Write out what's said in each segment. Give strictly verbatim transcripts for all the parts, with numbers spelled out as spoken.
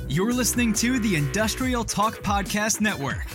You're listening to the Industrial Talk Podcast Network.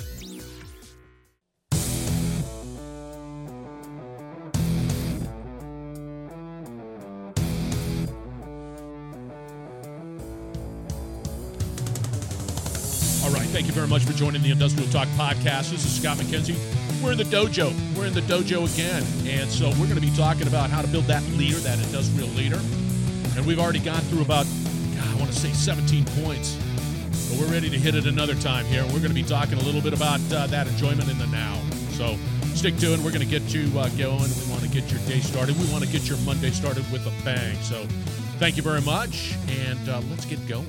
All right, thank you very much for joining the Industrial Talk Podcast. This is Scott McKenzie. We're in the dojo. We're in the dojo again. And so we're going to be talking about how to build that leader, that industrial leader. And we've already gone through about, God, I want to say seventeen points. But we're ready to hit it another time here. We're going to be talking a little bit about uh, that enjoyment in the now. So stick to it. We're going to get you uh, going. We want to get your day started. We want to get your Monday started with a bang. So thank you very much. And uh, let's get going.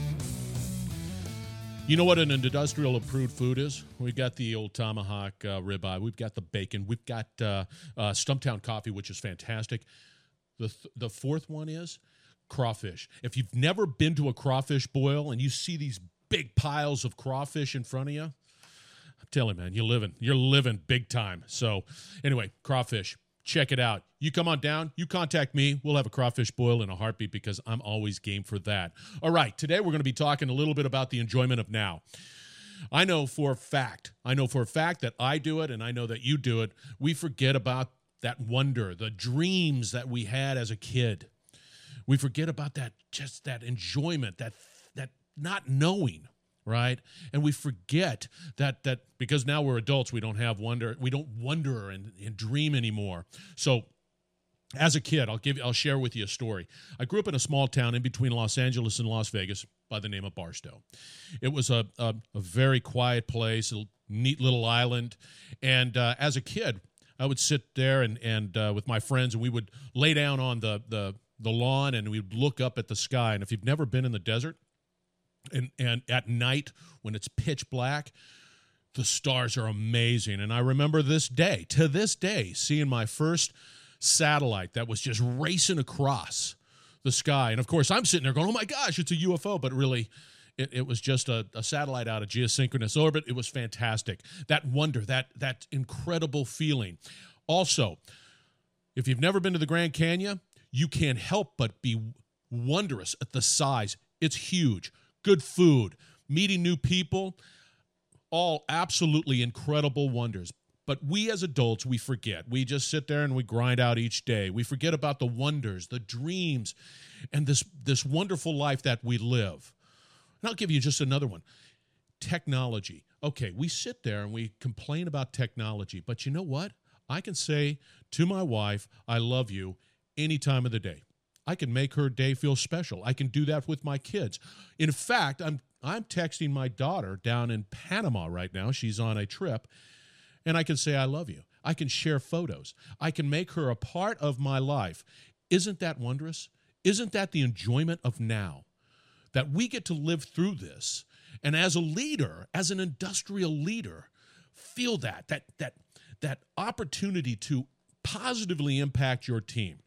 You know what an industrial approved food is? We've got the old tomahawk uh, ribeye. We've got the bacon. We've got uh, uh, Stumptown coffee, which is fantastic. The th- the fourth one is crawfish. If you've never been to a crawfish boil and you see these big piles of crawfish in front of you, I'm telling you, man, you're living. You're living big time. So anyway, crawfish. Check it out. You come on down, you contact me, we'll have a crawfish boil in a heartbeat because I'm always game for that. All right, today we're going to be talking a little bit about the enjoyment of now. I know for a fact, I know for a fact that I do it and I know that you do it. We forget about that wonder, the dreams that we had as a kid. We forget about that, just that enjoyment, that that not knowing. Right? And we forget that that because now we're adults, we don't have wonder, we don't wonder and, and dream anymore. So as a kid, I'll give you, I'll share with you a story. I grew up in a small town in between Los Angeles and Las Vegas by the name of Barstow. It was a, a, a very quiet place, a neat little island. And uh, as a kid, I would sit there and, and uh, with my friends, and we would lay down on the, the, the lawn and we'd look up at the sky. And if you've never been in the desert, And and at night, when it's pitch black, the stars are amazing. And I remember this day, to this day, seeing my first satellite that was just racing across the sky. And, of course, I'm sitting there going, oh, my gosh, it's a U F O. But really, it, it was just a, a satellite out of geosynchronous orbit. It was fantastic. That wonder, that that incredible feeling. Also, if you've never been to the Grand Canyon, you can't help but be wondrous at the size. It's huge. Good food, meeting new people, all absolutely incredible wonders. But we as adults, we forget. We just sit there and we grind out each day. We forget about the wonders, the dreams, and this, this wonderful life that we live. And I'll give you just another one. Technology. Okay, we sit there and we complain about technology, but you know what? I can say to my wife, I love you any time of the day. I can make her day feel special. I can do that with my kids. In fact, I'm I'm texting my daughter down in Panama right now. She's on a trip, and I can say, I love you. I can share photos. I can make her a part of my life. Isn't that wondrous? Isn't that the enjoyment of now? That we get to live through this, and as a leader, as an industrial leader, feel that, that, that, that opportunity to positively impact your team.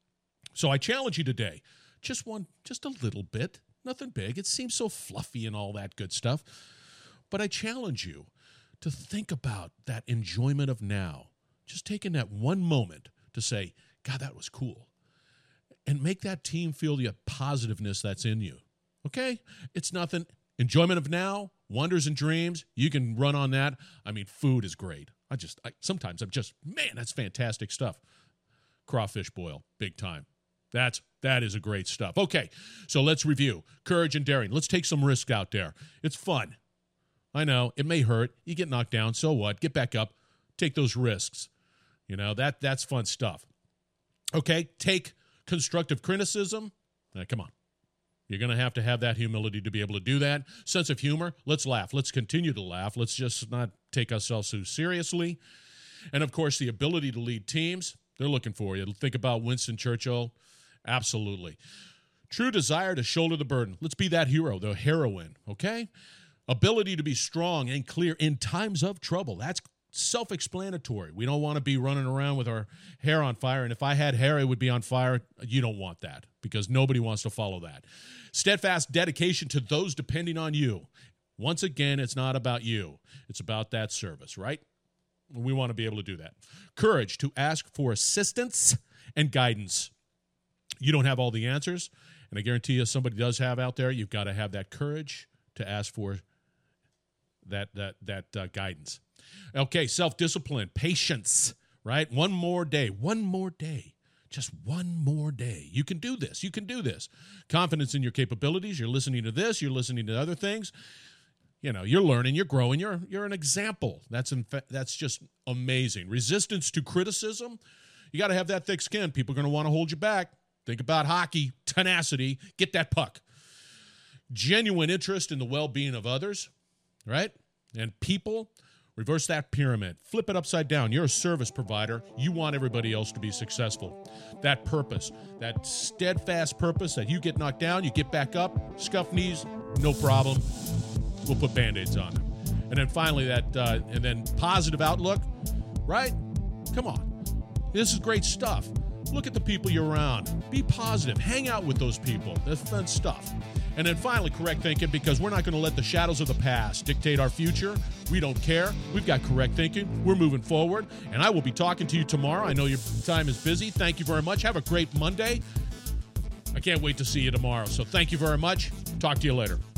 So I challenge you today, just one, just a little bit, nothing big. It seems so fluffy and all that good stuff. But I challenge you to think about that enjoyment of now, just taking that one moment to say, God, that was cool. And make that team feel the positiveness that's in you. Okay? It's nothing. Enjoyment of now, wonders and dreams, you can run on that. I mean, food is great. I just, I, sometimes I'm just, man, that's fantastic stuff. Crawfish boil, big time. That's that is a great stuff. Okay, so let's review. Courage and daring. Let's take some risk out there. It's fun. I know, it may hurt. You get knocked down, so what? Get back up. Take those risks. You know, that that's fun stuff. Okay, take constructive criticism. Now, come on. You're going to have to have that humility to be able to do that. Sense of humor. Let's laugh. Let's continue to laugh. Let's just not take ourselves so seriously. And, of course, the ability to lead teams. They're looking for you. Think about Winston Churchill. Absolutely. True desire to shoulder the burden. Let's be that hero, the heroine, okay? Ability to be strong and clear in times of trouble. That's self-explanatory. We don't want to be running around with our hair on fire, and if I had hair, it would be on fire. You don't want that because nobody wants to follow that. Steadfast dedication to those depending on you. Once again, it's not about you. It's about that service, right? We want to be able to do that. Courage to ask for assistance and guidance. You don't have all the answers, And I guarantee you, somebody does have out there, you've got to have that courage to ask for that that that uh, guidance. Okay, self-discipline, patience, right? One more day, one more day, just one more day. You can do this. You can do this. Confidence in your capabilities. You're listening to this. You're listening to other things. You know, you're learning, you're growing, you're you're an example. That's in fa- that's just amazing. Resistance to criticism. You got to have that thick skin. People are going to want to hold you back. Think about hockey, tenacity, get that puck. Genuine interest in the well-being of others, right? And people, reverse that pyramid. Flip it upside down. You're a service provider. You want everybody else to be successful. That purpose, that steadfast purpose that you get knocked down, you get back up, scuff knees, no problem. We'll put Band-Aids on them. And then finally that, uh, and then positive outlook, right? Come on. This is great stuff. Look at the people you're around. Be positive. Hang out with those people. That's fun stuff. And then finally, correct thinking, because we're not going to let the shadows of the past dictate our future. We don't care. We've got correct thinking. We're moving forward. And I will be talking to you tomorrow. I know your time is busy. Thank you very much. Have a great Monday. I can't wait to see you tomorrow. So thank you very much. Talk to you later.